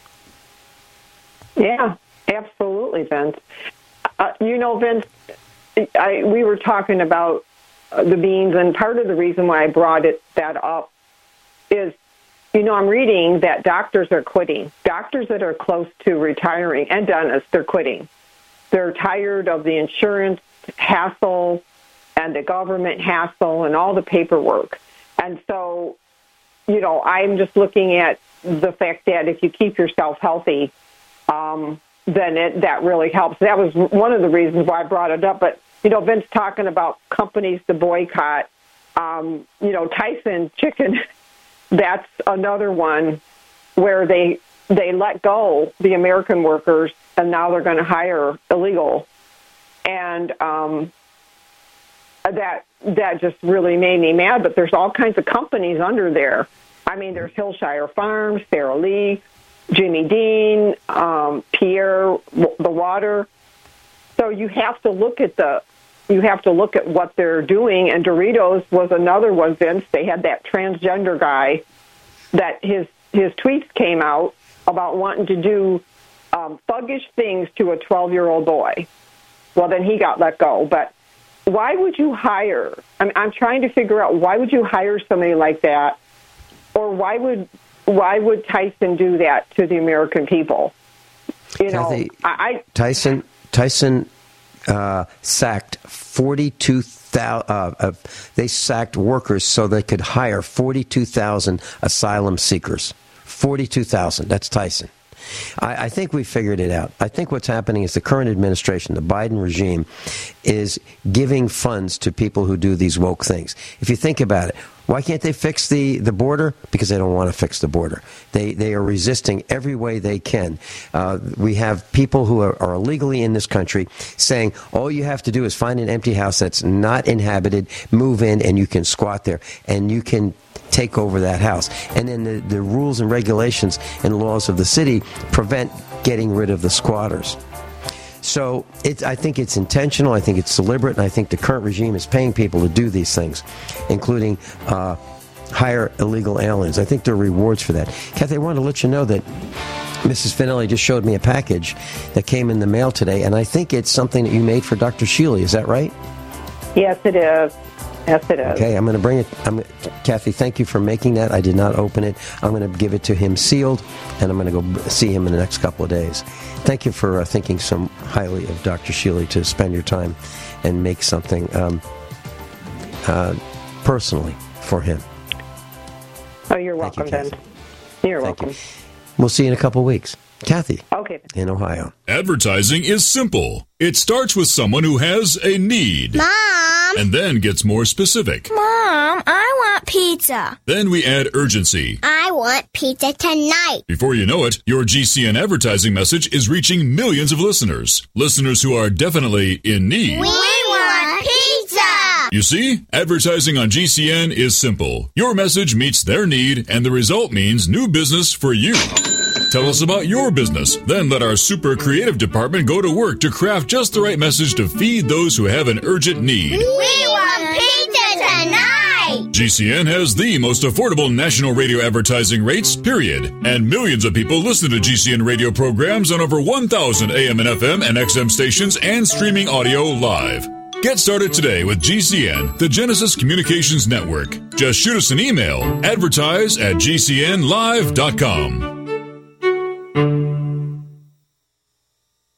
[SPEAKER 4] Yeah, absolutely, Vince. Uh, you know, Vince, I, we were talking about uh, the beans, and part of the reason why I brought it that up is, you know, I'm reading that doctors are quitting. Doctors that are close to retiring, and dentists, they're quitting. They're tired of the insurance hassle and the government hassle and all the paperwork. And so, you know, I'm just looking at the fact that if you keep yourself healthy, Um, then it, that really helps. That was one of the reasons why I brought it up. But, you know, Vince talking about companies to boycott, um, you know, Tyson Chicken, that's another one where they they let go the American workers, and now they're going to hire illegal. And um, that that just really made me mad. But there's all kinds of companies under there. I mean, there's Hillshire Farms, Sara Lee, Jimmy Dean, um, Pierre, the Water. So you have to look at the, you have to look at what they're doing. And Doritos was another one, Vince. They had that transgender guy that his his tweets came out about wanting to do um, thuggish things to a twelve-year-old boy. Well, then he got let go. But why would you hire? I'm, I'm trying to figure out why would you hire somebody like that, or why would Why would Tyson do that to the American people? You know,
[SPEAKER 3] Kathy,
[SPEAKER 4] I, I
[SPEAKER 3] Tyson Tyson uh, sacked forty-two thousand. Uh, uh, they sacked workers so they could hire forty-two thousand asylum seekers. Forty-two thousand. That's Tyson. I, I think we figured it out. I think what's happening is the current administration, the Biden regime, is giving funds to people who do these woke things. If you think about it, why can't they fix the, the border? Because they don't want to fix the border. They they are resisting every way they can. Uh, we have people who are, are illegally in this country saying all you have to do is find an empty house that's not inhabited, move in, and you can squat there, and you can take over that house. And then the, the rules and regulations and laws of the city prevent getting rid of the squatters. So it, I think it's intentional, I think it's deliberate, and I think the current regime is paying people to do these things, including uh, hire illegal aliens. I think there are rewards for that. Kathy, I wanted to let you know that Missus Finelli just showed me a package that came in the mail today, and I think it's something that you made for Doctor Sheely. Is that right?
[SPEAKER 4] Yes, it is. Yes, it is.
[SPEAKER 3] Okay, I'm going to bring it. I'm, Kathy, thank you for making that. I did not open it. I'm going to give it to him sealed, and I'm going to go see him in the next couple of days. Thank you for uh, thinking so highly of Doctor Sheely to spend your time and make something um, uh, personally for him.
[SPEAKER 4] Oh, you're welcome,
[SPEAKER 3] you,
[SPEAKER 4] Ben. You're
[SPEAKER 3] Thank
[SPEAKER 4] welcome.
[SPEAKER 3] You. We'll see you in a couple of weeks. Kathy.
[SPEAKER 4] Okay.
[SPEAKER 3] In Ohio.
[SPEAKER 2] Advertising is simple. It starts with someone who has a need.
[SPEAKER 1] Mom!
[SPEAKER 2] And then gets more specific.
[SPEAKER 1] Mom, I want pizza.
[SPEAKER 2] Then we add urgency.
[SPEAKER 1] I want pizza tonight.
[SPEAKER 2] Before you know it, your G C N advertising message is reaching millions of listeners. Listeners who are definitely in need.
[SPEAKER 1] We want pizza!
[SPEAKER 2] You see, advertising on G C N is simple. Your message meets their need, and the result means new business for you. Tell us about your business. Then let our super creative department go to work to craft just the right message to feed those who have an urgent need.
[SPEAKER 1] We want pizza tonight!
[SPEAKER 2] G C N has the most affordable national radio advertising rates, period. And millions of people listen to G C N radio programs on over one thousand A M and F M and X M stations and streaming audio live. Get started today with G C N, the Genesis Communications Network. Just shoot us an email, advertise at g c n live dot com.